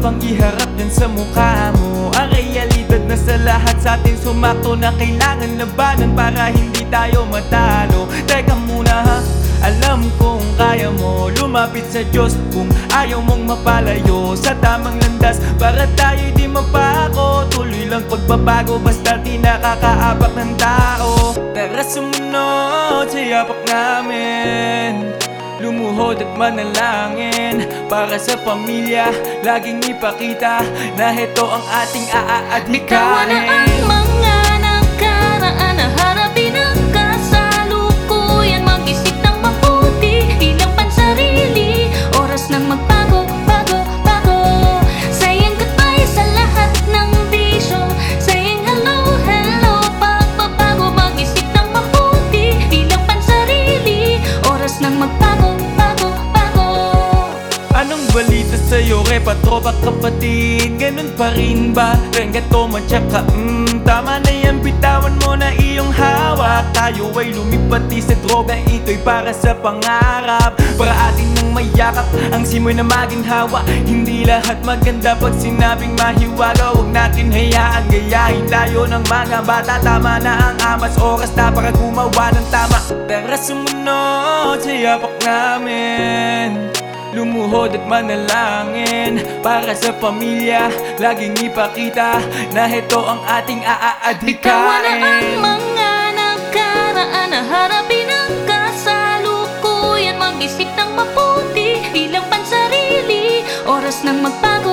pang iharap dyan sa mukha mo. Ang realidad na sa lahat sa atin sumakto na kailangan labanan para hindi tayo matalo. Teka muna ha, alam kong kaya mo lumapit sa Diyos kung ayaw mong mapalayo sa tamang landas para tayo'y di mapako. Tuloy lang pagbabago basta di nakakaabak ng tao. Tara sumunod sa yapak namin, lumuhod at manalangin para sa pamilya. Laging ipakita na heto ang ating aadhikain. Bitawan na ang mga nakaraan na harapin ang kasalukuyan. Mag-isip ng mabuti, ilang pansarili. Oras ng magbago, bago, bago. Sayang goodbye sa lahat ng bisyo. Sayang hello, hello, pagbabago. Mag-isip ng mabuti, ilang pansarili. Oras ng magbago. Anong balita sa'yo, repatropa kapatid? Ganun pa rin ba? Rengato man tsaka tama na yan, bitawan mo na iyong hawak. Tayo ay lumipati sa droga, ito'y para sa pangarap. Para atin nang mayakap, ang simoy na maginhawa. Hindi lahat maganda pag sinabing mahiwaga. Huwag natin hayaan, gayahin tayo ng mga bata. Tama na ang amas, oras na para gumawa ng tama. Tara sumunod sa yapak namin, lumuhod at manalangin para sa pamilya. Laging ipakita na heto ang ating aadhikain. Bitawan na ang mga nakaraan na harapin ang kasalukuyan. Mag-isip ng mabuti, ilang pansarili. Oras ng magbago.